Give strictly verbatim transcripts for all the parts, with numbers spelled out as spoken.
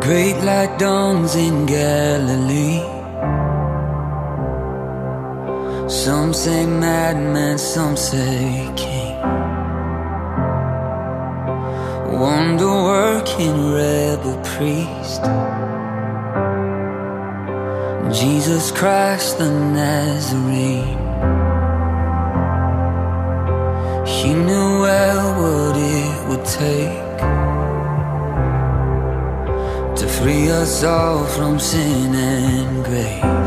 great light dawns in Galilee. Some say madman, some say king. Wonder-working rebel priest, Jesus Christ the Nazarene. He knew well what it would take to free us all from sin and grave.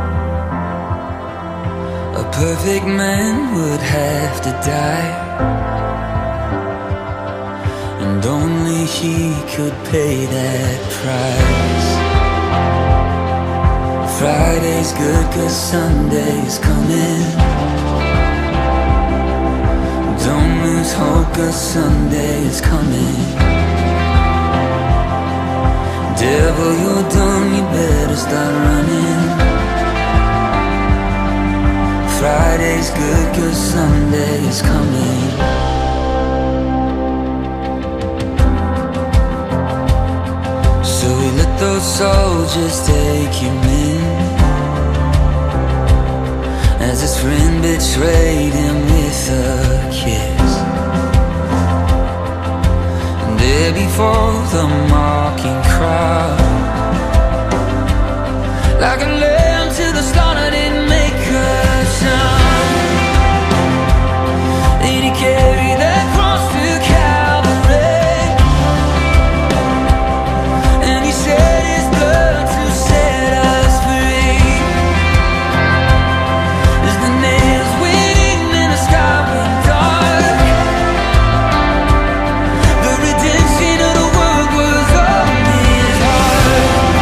A perfect man would have to die, and only he could pay that price. Friday's good 'cause Sunday's coming. Don't lose hope 'cause Sunday's coming. Devil, you're done, you better start running. Friday's good 'cause Sunday's coming. So he let those soldiers take him in, as his friend betrayed him with a kiss. And there before the mocking crowd, like a lamb to the slaughter, didn't make a sound. Then he carried that cross to Calvary, and he shed his blood to set us free. As the nails went in and the sky went dark, the redemption of the world was on his heart.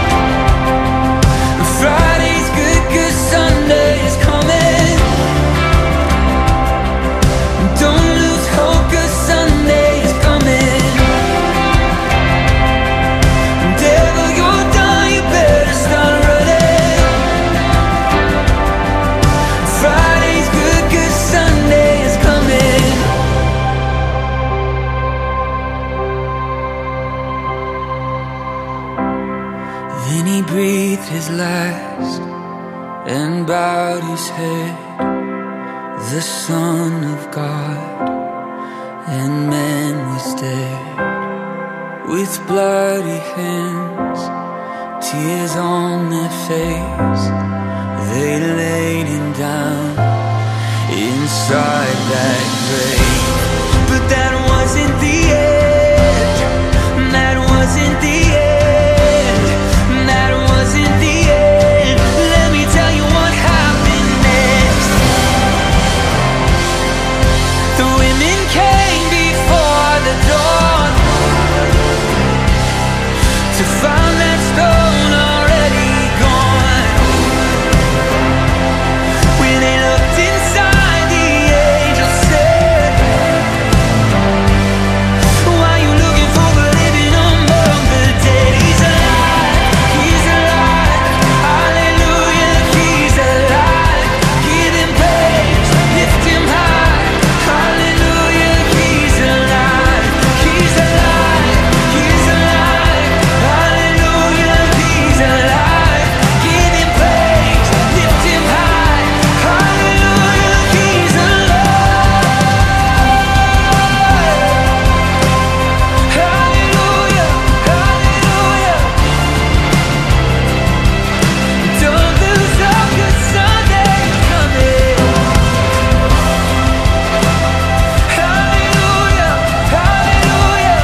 Friday's good 'cause Sunday is coming. Don't lose hope 'cause Sunday is coming. Devil, you're done, you better start running. Friday's good 'cause Sunday is coming. Then he breathed his last and bowed his head, the Son of God, and man was dead. With bloody hands, tears on their face, they laid him down inside that grave. But that wasn't the end. That wasn't the end. That wasn't the end. Let me tell you what happened next. The women came before the dawn to find that stone already gone. When they looked inside, the angel said, why are you looking for the living among the dead? He's alive, he's alive, hallelujah, he's alive. Give him praise, lift him high, hallelujah, he's alive. He's alive, he's alive, hallelujah, he's alive. Give him praise, lift him high, hallelujah, he's alive. Hallelujah, hallelujah. Don't lose hope 'cause Sunday's coming. Hallelujah, hallelujah.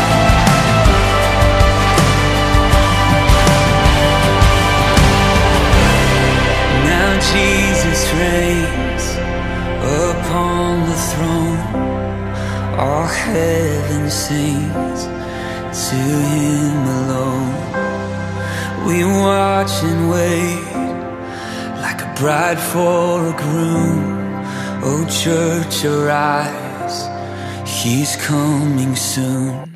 Now Jesus reigns upon the throne. All heaven sings to him alone. We watch and wait like a bride for a groom. Oh church, arise, he's coming soon.